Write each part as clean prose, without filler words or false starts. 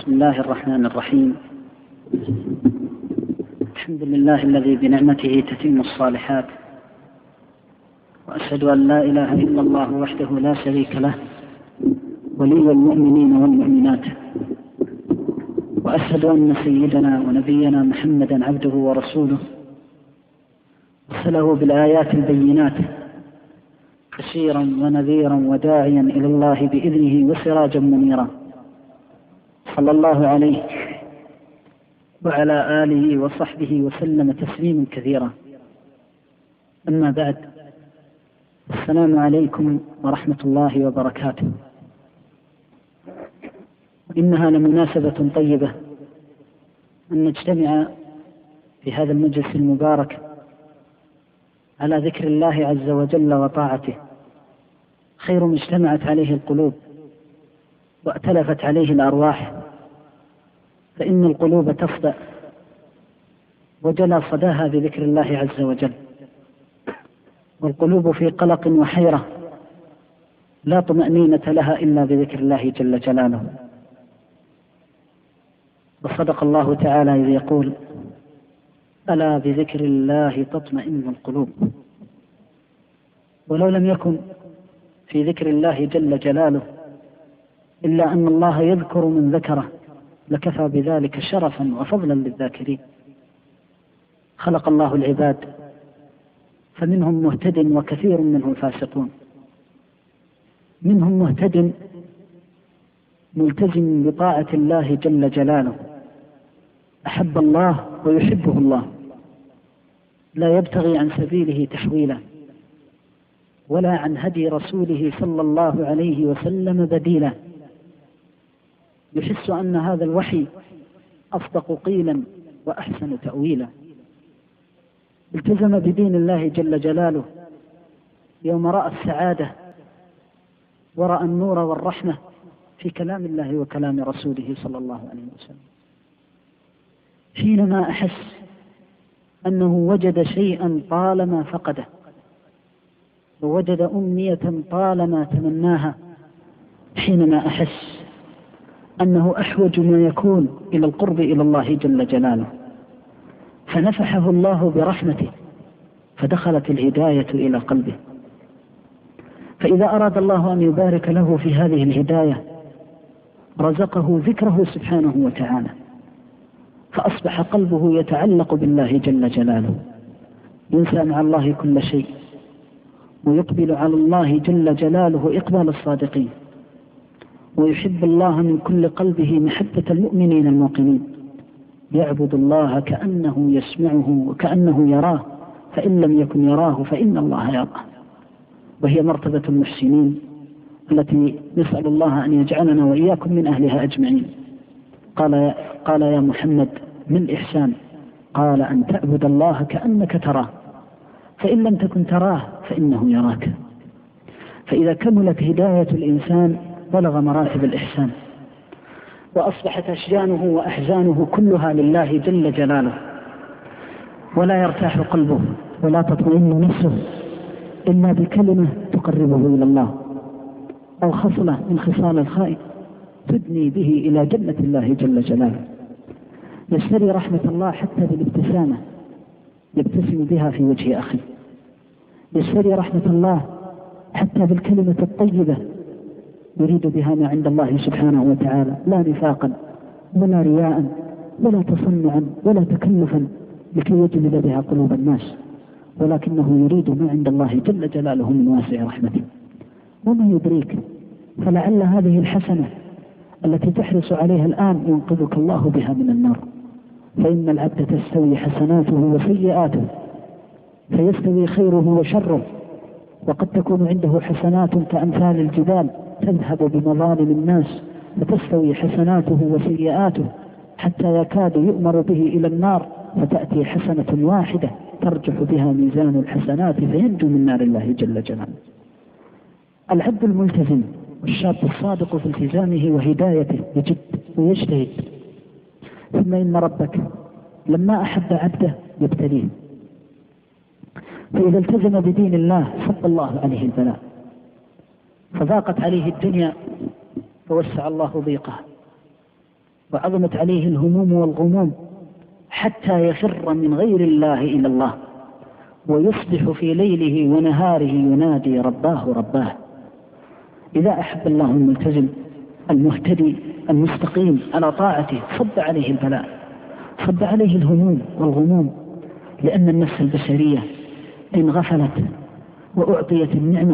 بسم الله الرحمن الرحيم. الحمد لله الذي بنعمته تتم الصالحات، وأشهد أن لا إله إلا الله وحده لا شريك له ولي المؤمنين والمؤمنات، وأشهد أن سيدنا ونبينا محمدا عبده ورسوله أرسله بالآيات البينات بشيرا ونذيرا وداعيا إلى الله بإذنه وسراجا منيرا، صلى الله عليه وعلى آله وصحبه وسلم تسليما كثيرا. أما بعد، السلام عليكم ورحمة الله وبركاته. إنها لمناسبة طيبة أن نجتمع في هذا المجلس المبارك على ذكر الله عز وجل وطاعته، خير ما اجتمعت عليه القلوب وأتلفت عليه الأرواح، فإن القلوب تفضى وجلى صداها بذكر الله عز وجل، والقلوب في قلق وحيرة لا طمأنينة لها إلا بذكر الله جل جلاله. وصدق الله تعالى إذ يقول: ألا بذكر الله تطمئن القلوب. ولو لم يكن في ذكر الله جل جلاله إلا أن الله يذكر من ذكره لكفى بذلك شرفا وفضلا للذاكرين. خلق الله العباد فمنهم مهتد وكثير منهم فاسقون، منهم مهتد ملتزم بطاعة الله جل جلاله، أحب الله ويحبه الله، لا يبتغي عن سبيله تحويلا ولا عن هدي رسوله صلى الله عليه وسلم بديلا، يحس أن هذا الوحي أصدق قيلا وأحسن تأويلا. التزم بدين الله جل جلاله يوم رأى السعادة ورأى النور والرحمة في كلام الله وكلام رسوله صلى الله عليه وسلم، حينما أحس أنه وجد شيئا طالما فقده، ووجد أمنية طالما تمناها، حينما أحس أنه أحوج ما يكون إلى القرب إلى الله جل جلاله، فنفحه الله برحمته فدخلت الهداية إلى قلبه. فإذا أراد الله أن يبارك له في هذه الهداية رزقه ذكره سبحانه وتعالى، فأصبح قلبه يتعلق بالله جل جلاله، ينسى مع الله كل شيء، ويقبل على الله جل جلاله إقبال الصادقين، ويحب الله من كل قلبه محبة المؤمنين الموقنين، يعبد الله كأنه يسمعه وكأنه يراه، فإن لم يكن يراه فإن الله يراه. وهي مرتبة المحسنين التي نسأل الله أن يجعلنا وإياكم من أهلها أجمعين. قال يا محمد: من الإحسان؟ قال: أن تعبد الله كأنك تراه، فإن لم تكن تراه فإنه يراك. فإذا كملت هداية الإنسان بلغ مراتب الإحسان، وأصبحت أشجانه وأحزانه كلها لله جل جلاله، ولا يرتاح قلبه ولا تطمئن نفسه إلا بكلمة تقربه إلى الله، أو خصلة من خصال الخير تدني به إلى جنة الله جل جلاله. يشتري رحمة الله حتى بالابتسامة يبتسم بها في وجه أخيه، يشتري رحمة الله حتى بالكلمة الطيبة يريد بها ما عند الله سبحانه وتعالى، لا نفاقا ولا رياء ولا تصنعا ولا تكلفا لكي يجلب بها قلوب الناس، ولكنه يريد ما عند الله جل جلاله من واسع رحمته. وما يدريك، فلعل هذه الحسنة التي تحرص عليها الآن ينقذك الله بها من النار. فإن العبد تستوي حسناته وسيئاته، فيستوي خيره وشره، وقد تكون عنده حسنات كأمثال الجبال تذهب بمظالم الناس، فتستوي حسناته وسيئاته حتى يكاد يؤمر به إلى النار، فتأتي حسنة واحدة ترجح بها ميزان الحسنات فينجو من نار الله جل جلاله. العبد الملتزم والشاب الصادق في التزامه وهدايته يجد ويجتهد. ثم إن ربك لما أحب عبده يبتليه، فإذا التزم بدين الله صب الله عليه البلاء، فضاقت عليه الدنيا فوسع الله ضيقها، وعظمت عليه الهموم والغموم حتى يفر من غير الله إلى الله، ويصبح في ليله ونهاره ينادي رباه رباه. إذا أحب الله الملتزم المهتدي المستقيم على طاعته صب عليه البلاء، صب عليه الهموم والغموم، لأن النفس البشرية إن غفلت وأعطيت النعمة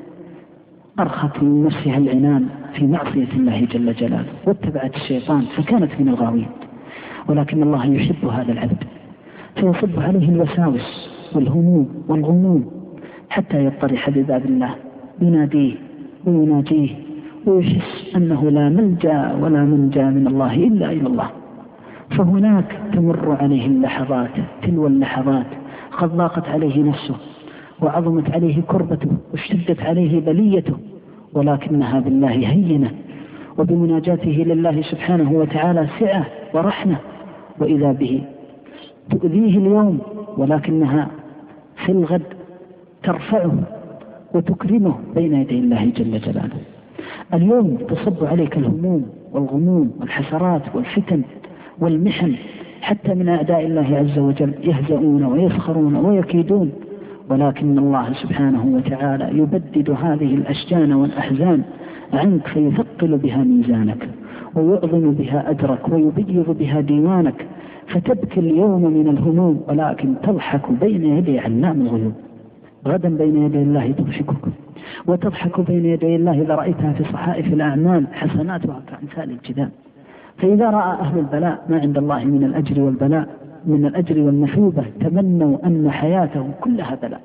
أرخت من نفسها العنان في معصية الله جل جلاله واتبعت الشيطان فكانت من الغاوين. ولكن الله يحب هذا العبد فيصب عليه الوساوس والهموم والغموم حتى يضطرح بباب الله يناديه ويناجيه ويحس أنه لا ملجأ ولا منجى من الله إلا إلى الله. فهناك تمر عليه اللحظات تلو اللحظات قد ضاقت عليه نفسه وعظمت عليه كربته واشتدت عليه بليته، ولكنها بالله هينة، وبمناجاته لله سبحانه وتعالى سعة ورحمة. وإذا به تؤذيه اليوم ولكنها في الغد ترفعه وتكرمه بين يدي الله جل جلاله. اليوم تصب عليك الهموم والغموم والحسرات والفتن والمحن حتى من أعداء الله عز وجل يهزؤون ويسخرون ويكيدون، ولكن الله سبحانه وتعالى يبدد هذه الأشجان والأحزان عنك فيثقل بها ميزانك ويعظم بها أجرك ويبيض بها ديوانك، فتبكي اليوم من الهموم ولكن تضحك بين يدي علام الغيوب. غدا بين يدي الله تضحكك وتضحك بين يدي الله إذا رأيتها في صحائف الأعمال حسناتها كأمثال الجبال. فإذا رأى أهل البلاء ما عند الله من الأجر والبلاء من الأجر والمثوبة تمنوا أن حياتهم كلها بلاء.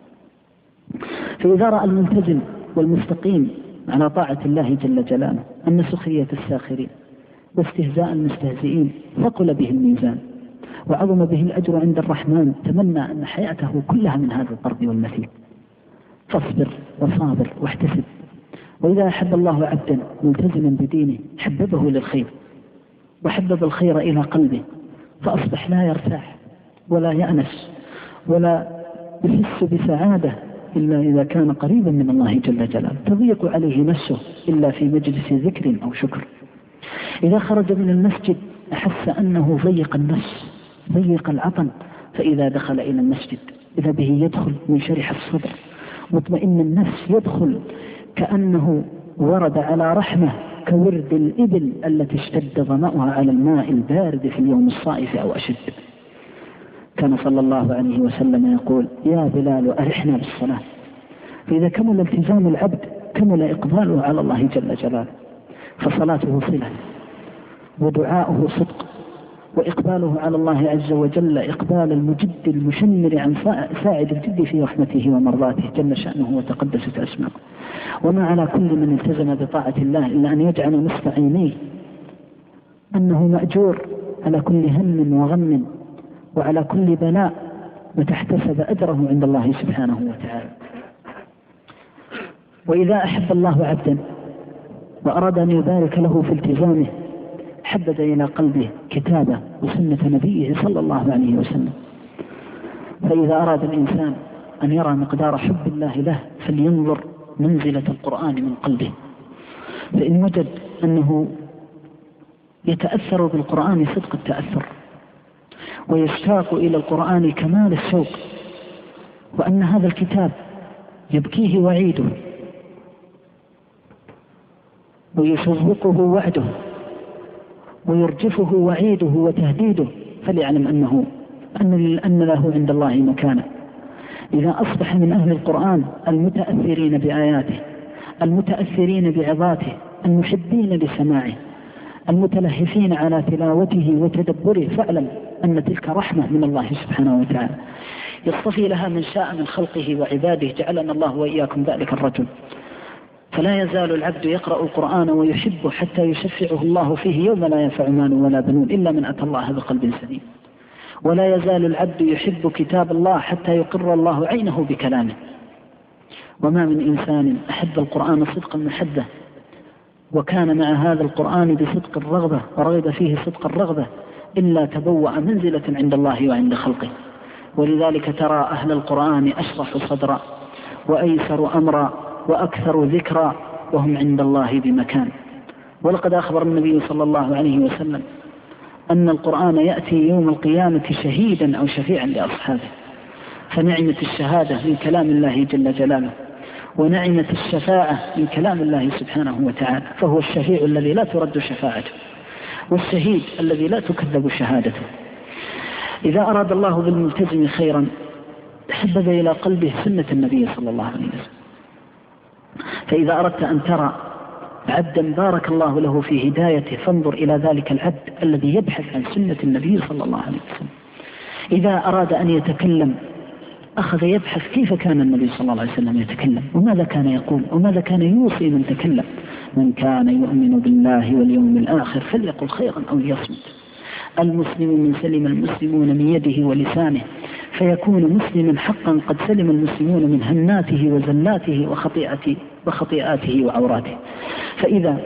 فإذا رأى الملتزم والمستقيم على طاعة الله جل جلاله أن سخرية الساخرين واستهزاء المستهزئين ثقل به الميزان وعظم به الأجر عند الرحمن تمنى أن حياته كلها من هذا الضرب والمثيل. فاصبر وصابر واحتسب. وإذا أحب الله عبدا ملتزما بدينه حببه للخير وحبب الخير إلى قلبه، فأصبح لا يرتاح ولا يأنس ولا يحس بسعادة إلا إذا كان قريبا من الله جل جلاله، تضيق عليه نفسه إلا في مجلس ذكر أو شكر. إذا خرج من المسجد أحس أنه ضيق النفس ضيق العطن، فإذا دخل إلى المسجد إذا به يدخل منشرح الصدر مطمئن النفس، يدخل كأنه ورد على رحمة كورد الإبل التي اشتد ظمأها على الماء البارد في اليوم الصائف أو أشد. كان صلى الله عليه وسلم يقول: يا بلال أرحنا بالصلاة. فإذا كمل التزام العبد كمل إقباله على الله جل جلاله، فصلاته صلة ودعاؤه صدق وإقباله على الله عز وجل إقبال المجد المشمر عن ساعد الجد في رحمته ومرضاته جل شأنه وتقدست أسماءه. وما على كل من التزم بطاعة الله إلا أن يجعل نصف عينيه أنه مأجور على كل هم وغم وعلى كل بلاء وتحتسب أجره عند الله سبحانه وتعالى. وإذا أحب الله عبدا وأراد أن يبارك له في التزامه حبب إلى قلبه كتابه وسنة نبيه صلى الله عليه وسلم. فإذا أراد الإنسان أن يرى مقدار حب الله له فلينظر منزلة القرآن من قلبه، فإن وجد أنه يتأثر بالقرآن صدق التأثر ويشتاق إلى القرآن كمال الشوق، وأن هذا الكتاب يبكيه وعيده ويشوقه وعده ويرجفه وعيده وتهديده، فليعلم أن له عند الله مكانه. إذا أصبح من أهل القرآن المتأثرين بآياته المتأثرين بعظاته المحبين لسماعه المتلهفين على تلاوته وتدبره، فاعلم أن تلك رحمة من الله سبحانه وتعالى يصطفي لها من شاء من خلقه وعباده، جعلنا الله وإياكم ذلك الرجل. فلا يزال العبد يقرأ القرآن ويحبه حتى يشفعه الله فيه يوم لا ينفع مال ولا بنون إلا من أتى الله بقلب سليم. ولا يزال العبد يحب كتاب الله حتى يقر الله عينه بكلامه. وما من إنسان أحب القرآن صدق المحبة وكان مع هذا القرآن بصدق الرغبة ورغب فيه صدق الرغبة إلا تبوأ منزلة عند الله وعند خلقه. ولذلك ترى أهل القرآن أشرح صدرا وأيسر أمرا وأكثر ذكرا وهم عند الله بمكان. ولقد أخبر النبي صلى الله عليه وسلم أن القرآن يأتي يوم القيامة شهيدا أو شفيعا لأصحابه، فنعمة الشهادة من كلام الله جل جلاله، ونعمة الشفاعة من كلام الله سبحانه وتعالى، فهو الشفيع الذي لا ترد شفاعته، والشهيد الذي لا تكذب شهادته. إذا أراد الله بالملتزم خيرا حبب إلى قلبه سنة النبي صلى الله عليه وسلم. فإذا أردت أن ترى عبدا بارك الله له في هدايته فانظر إلى ذلك العبد الذي يبحث عن سنة النبي صلى الله عليه وسلم. إذا أراد أن يتكلم أخذ يبحث كيف كان النبي صلى الله عليه وسلم يتكلم، وماذا كان يقول، وماذا كان يوصي من تكلم. من كان يؤمن بالله واليوم الآخر فليقل خيرا أو ليصمت. المسلم من سلم المسلمون من يده ولسانه، فيكون مسلما حقا قد سلم المسلمون من هناته وزلاته وخطيئاته وعوراته. فإذا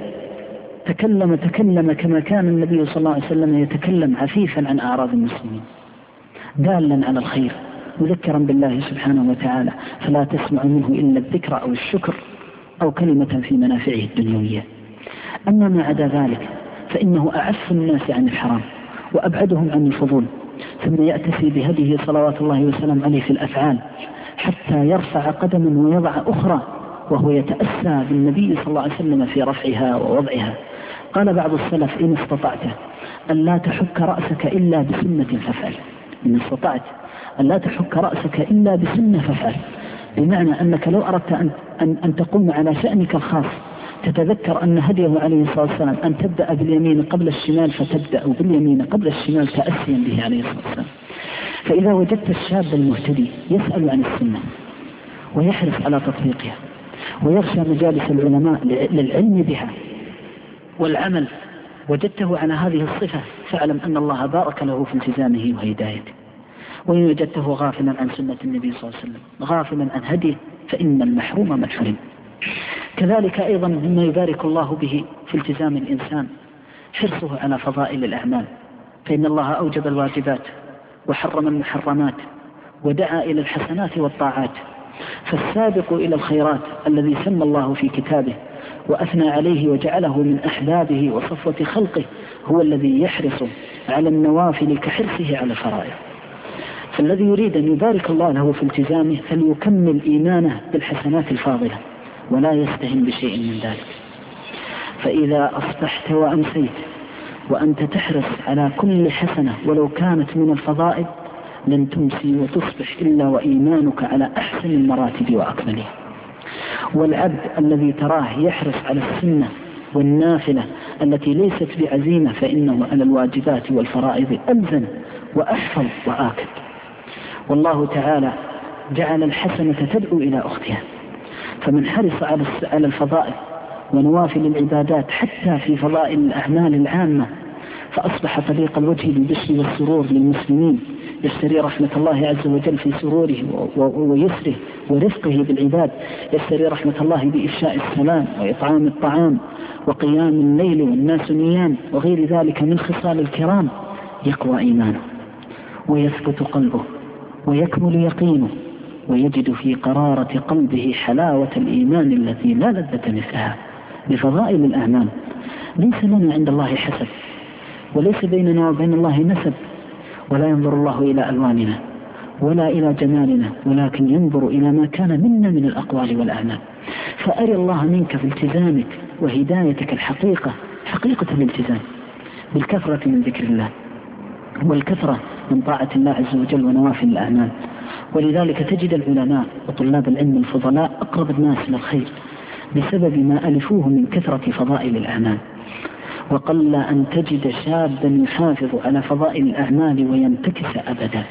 تكلم كما كان النبي صلى الله عليه وسلم يتكلم، عفيفا عن أعراض المسلمين، دالا على الخير، مذكرا بالله سبحانه وتعالى، فلا تسمع منه إلا الذكر أو الشكر أو كلمة في منافعه الدنيوية. أما ما عدا ذلك فإنه أعف الناس عن الحرام وأبعدهم عن الفضول، ثم يأتسي بهديه صلوات الله وسلم عليه في الأفعال حتى يرفع قدما ويضع أخرى، وهو يتأسى بالنبي صلى الله عليه وسلم في رفعها ووضعها. قال بعض السلف: إن استطعت أن لا تحك رأسك إلا بسنة فافعل. إن استطعت أن لا تحك رأسك إلا بسنة فافعل، بمعنى أنك لو أردت أن تقوم على شأنك الخاص تتذكر أن هديه عليه الصلاة والسلام أن تبدأ باليمين قبل الشمال، فتبدأ باليمين قبل الشمال تأسيا به عليه الصلاة والسلام. فإذا وجدت الشاب المهتدي يسأل عن السنة ويحرص على تطبيقها ويغشى مجالس العلماء للعلم بها والعمل، وجدته على هذه الصفة، فاعلم أن الله بارك له في التزامه وهدايته. وإن وجدته غافلا عن سنة النبي صلى الله عليه وسلم، غافلا عن هديه، فإن المحروم من حرم. كذلك أيضا مما يبارك الله به في التزام الإنسان حرصه على فضائل الأعمال، فإن الله أوجب الواجبات وحرم المحرمات ودعا إلى الحسنات والطاعات. فالسابق إلى الخيرات الذي سمى الله في كتابه وأثنى عليه وجعله من أحبابه وصفوة خلقه هو الذي يحرص على النوافل كحرصه على الفرائض. فالذي يريد أن يبارك الله له في التزامه فليكمل إيمانه بالحسنات الفاضلة ولا يستهن بشيء من ذلك. فإذا أصبحت وأمسيت وأنت تحرص على كل حسنة ولو كانت من الفضائل لن تمسي وتصبح إلا وإيمانك على أحسن المراتب وأكملها. والعبد الذي تراه يحرص على السنة والنافلة التي ليست بعزيمة فإنه على الواجبات والفرائض ألزم وأحفظ وآكد. والله تعالى جعل الحسنة تدعو إلى أختها، فمن حرص على الفضائل ونوافل العبادات حتى في فضائل الأعمال العامة فأصبح طريق الوجه بالبشر والسرور للمسلمين، يشتري رحمة الله عز وجل في سروره ويسره ورفقه بالعباد، يشتري رحمة الله بإفشاء السلام وإطعام الطعام وقيام الليل والناس نيام وغير ذلك من خصال الكرام. يقوى إيمانه ويثبت قلبه ويكمل يقينه ويجد في قرارة قلبه حلاوة الإيمان التي لا لذة مثلها بفضائل الأعمال. ليس لنا عند الله حسب، وليس بيننا وبين الله نسب، ولا ينظر الله إلى ألواننا ولا إلى جمالنا، ولكن ينظر إلى ما كان منا من الأقوال والأعمال. فأري الله منك في التزامك وهدايتك الحقيقة، حقيقة الالتزام بالكثرة من ذكر الله والكثرة من طاعة الله عز وجل ونوافل الأعمال. ولذلك تجد العلماء وطلاب العلم الفضلاء أقرب الناس إلى الخير بسبب ما ألفوه من كثرة فضائل الأعمال. وقل أن تجد شابا يحافظ على فضائل الأعمال وينتكس أبدا،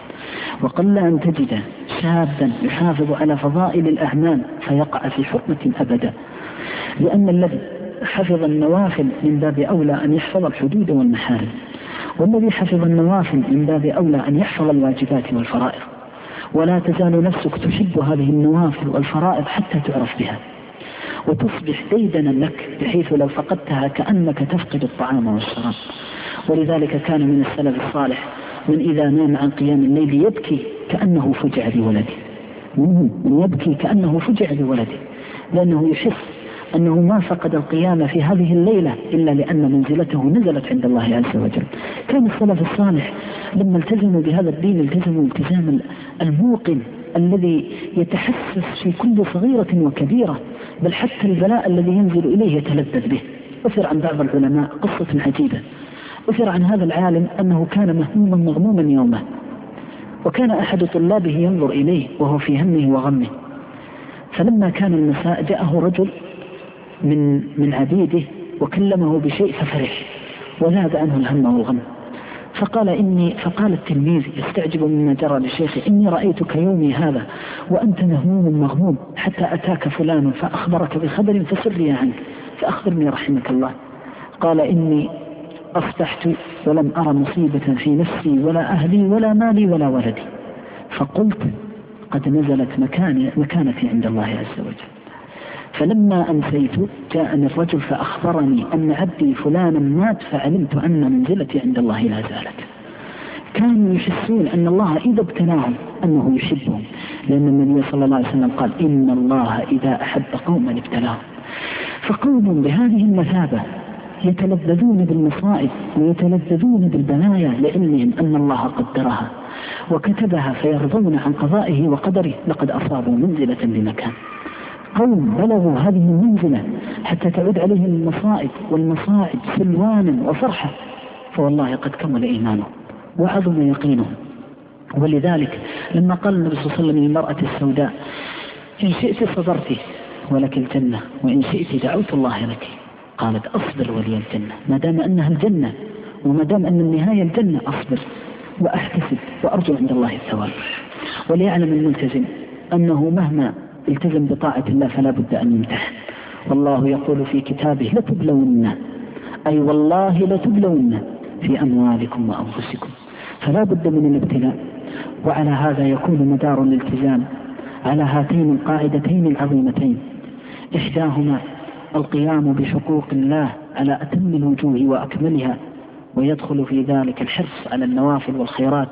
وقل أن تجد شابا يحافظ على فضائل الأعمال فيقع في حرمة أبدا، لأن الذي حفظ النوافل من باب أولى أن يحفظ الحدود والمحارم، والذي حفظ النوافل من باب أولى أن يحفظ الواجبات والفرائض. ولا تزال نفسك تحب هذه النوافل والفرائض حتى تعرف بها وتصبح ديدنا لك، بحيث لو فقدتها كأنك تفقد الطعام والشراب. ولذلك كان من السلف الصالح من إذا نام عن قيام الليل يبكي كأنه فجع بولده، من يبكي كأنه فجع بولده، لأنه يحس أنه ما فقد القيام في هذه الليلة إلا لأن منزلته نزلت عند الله عز وجل. كان السلف الصالح لما التزموا بهذا الدين التزموا التزام الموقن الذي يتحسس في كل صغيرة وكبيرة، بل حتى البلاء الذي ينزل إليه يتلذذ به. أثر عن بعض العلماء قصة عجيبة، أثر عن هذا العالم أنه كان مهموما مغموما يوما، وكان أحد طلابه ينظر إليه وهو في همه وغمه، فلما كان المساء جاءه رجل من عبيده وكلمه بشيء ففرح وذهب عنه الهم والغم، فقال التلميذ يستعجب مما جرى لشيخه: إني رأيتك يومي هذا وأنت مهموم مغموم حتى أتاك فلان فأخبرك بخبر فسري عنك فأخبرني رحمك الله. قال: إني أصبحت ولم أرى مصيبة في نفسي ولا أهلي ولا مالي ولا ولدي، فقلت قد نزلت مكانتي عند الله عز وجل. فلما أمسيت جاءني الرجل فأخبرني أن عبدي فلانا مات، فعلمت أن منزلتي عند الله لا زالت. كانوا يحسون أن الله إذا ابتلاهم أنه يحبهم، لأن النبي صلى الله عليه وسلم قال: إن الله إذا أحب قوما ابتلاهم. فقوم بهذه المثابة يتلذذون بالمصائب ويتلذذون بالبلايا لعلمهم أن الله قدرها وكتبها، فيرضون عن قضائه وقدره. لقد أصابوا منزلة بمكان. قوم بلغوا هذه المنزلة حتى تعود عليهم المصائب والمصاعب سلوانا وفرحة، فوالله قد كمل إيمانه وعظم يقينه. ولذلك لما قال النبي صلى الله عليه وسلم للمرأة السوداء: إن شئت صبرت ولك الجنة وإن شئت دعوت الله لك، قالت: أصبر ولي الجنة، ما دام أنها الجنة وما دام أن النهاية الجنة أصبر وأحتسب وأرجو عند الله الثواب. وليعلم الملتزم أنه مهما التزم بطاعة الله فلا بد أن يمتحن. والله يقول في كتابه: لتبلون، أي والله لتبلون في أموالكم وأنفسكم، فلا بد من الابتلاء. وعلى هذا يكون مدار الالتزام على هاتين القاعدتين العظيمتين: إحداهما القيام بحقوق الله على أتم الوجوه وأكملها، ويدخل في ذلك الحرص على النوافل والخيرات.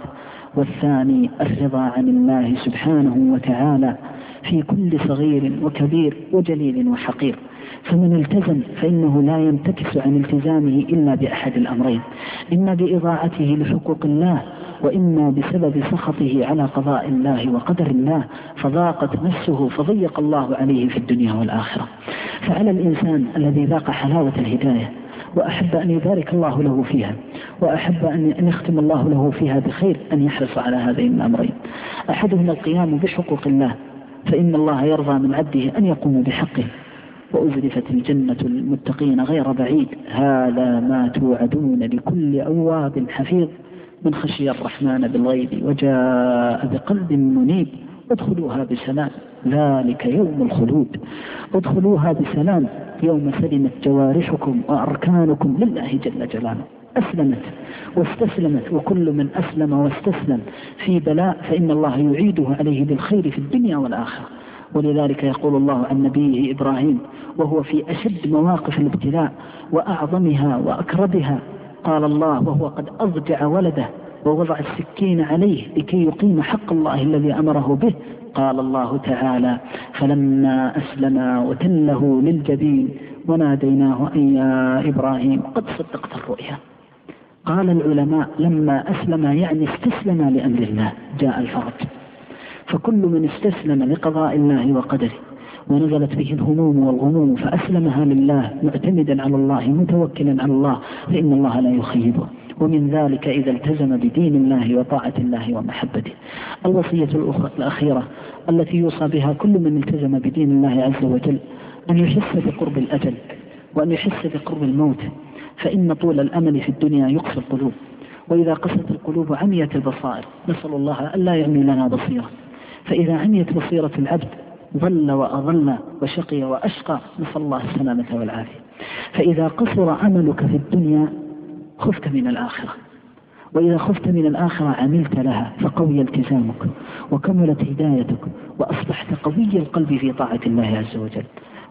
والثاني الرضا عن الله سبحانه وتعالى في كل صغير وكبير وجليل وحقير. فمن التزم فإنه لا ينتكس عن التزامه إلا بأحد الأمرين: إما بإضاعته لحقوق الله، وإما بسبب سخطه على قضاء الله وقدر الله، فضاقت نفسه فضيق الله عليه في الدنيا والآخرة. فعلى الإنسان الذي ذاق حلاوة الهداية وأحب أن يبارك الله له فيها وأحب أن يختم الله له فيها بخير أن يحرص على هذين الأمرين: أحدهما القيام بحقوق الله، فإن الله يرضى من عبده أن يقوم بحقه. وأزلفت الجنة للمتقين غير بعيد، هذا ما توعدون لكل أواب حفيظ من خشي الرحمن بالغيب وجاء بقلب منيب. ادخلوها بسلام، ذلك يوم الخلود. ادخلوها بسلام يوم سلمت جوارحكم وأركانكم لله جل جلاله، أسلمت واستسلمت. وكل من أسلم واستسلم في بلاء فإن الله يعيده عليه بالخير في الدنيا والآخرة. ولذلك يقول الله عن نبيه إبراهيم وهو في أشد مواقف الابتلاء وأعظمها وأكربها، قال الله وهو قد أضجع ولده ووضع السكين عليه لكي يقيم حق الله الذي أمره به، قال الله تعالى: فلما أسلم وتله للجبين وناديناه أن يا إبراهيم قد صدقت الرؤيا. قال العلماء: لما أسلم يعني استسلم لأمر الله جاء الفرج. فكل من استسلم لقضاء الله وقدره ونزلت به الهموم والغموم فأسلمها لله معتمدا على الله متوكلا على الله فإن الله لا يخيبه. ومن ذلك إذا التزم بدين الله وطاعة الله ومحبته. الوصية الأخيرة التي يوصى بها كل من التزم بدين الله عز وجل أن يحس بقرب الأجل وأن يحس بقرب الموت، فإن طول الأمل في الدنيا يقسى القلوب، وإذا قست القلوب عميت البصائر. نسأل الله ألا يعمي لنا بصيرة، فإذا عميت بصيرة العبد ضل وأضل وشقي وأشقى، نسأل الله السلامة والعافية. فإذا قصر عملك في الدنيا خفت من الآخرة، وإذا خفت من الآخرة عملت لها فقوي التزامك وكملت هدايتك وأصبحت قوي القلب في طاعة الله عز وجل.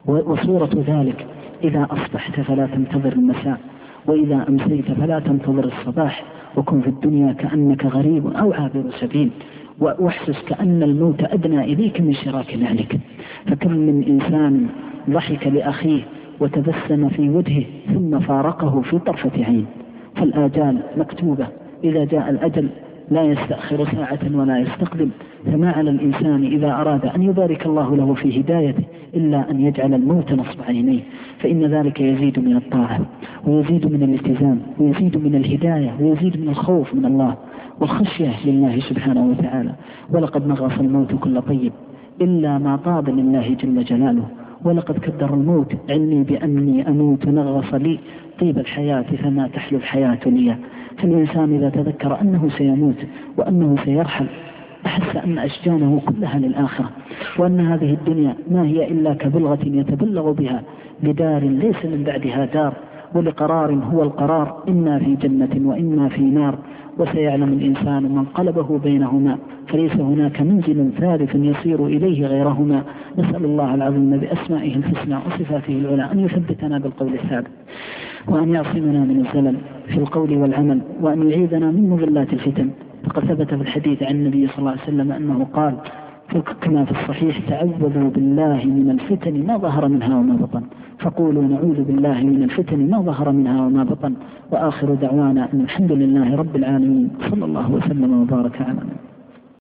وصورة ذلك: إذا أصبحت فلا تنتظر المساء، وإذا أمسيت فلا تنتظر الصباح، وكن في الدنيا كأنك غريب أو عابر سبيل، واحسس كأن الموت أدنى إليك من شراك نعلك. فكم من إنسان ضحك لأخيه وتبسم في وجهه ثم فارقه في طرفة عين. فالآجال مكتوبة، إذا جاء الأجل لا يستأخر ساعة ولا يستقدم. فما على الإنسان إذا أراد أن يبارك الله له في هدايته إلا أن يجعل الموت نصب عينيه، فإن ذلك يزيد من الطاعة ويزيد من الالتزام ويزيد من الهداية ويزيد من الخوف من الله والخشية لله سبحانه وتعالى. ولقد نغص الموت كل طيب إلا ما طاب لله جل جلاله، ولقد كدر الموت علمي بأني أموت نغص لي طيب الحياة فما تحلو الحياة لي. فالإنسان إذا تذكر أنه سيموت وأنه سيرحل أحس أن أشجانه كلها للآخرة، وأن هذه الدنيا ما هي إلا كبلغة يتبلغ بها لدار ليس من بعدها دار، ولقرار هو القرار، إما في جنة وإما في نار. وسيعلم الإنسان من قلبه بينهما فليس هناك منزل ثالث يصير إليه غيرهما. نسأل الله العظيم بأسمائه الحسنى وصفاته العلى أن يثبتنا بالقول الثابت، وأن يعصمنا من الزلل في القول والعمل، وأن يعيذنا من مضلات الفتن. فقد ثبت في الحديث عن النبي صلى الله عليه وسلم أنه قال كما في الصحيح: تعوذوا بالله من الفتن ما ظهر منها وما بطن. فقولوا نعوذ بالله من الفتن ما ظهر منها وما بطن. وآخر دعوانا أن الحمد لله رب العالمين، صلى الله وسلم وبارك على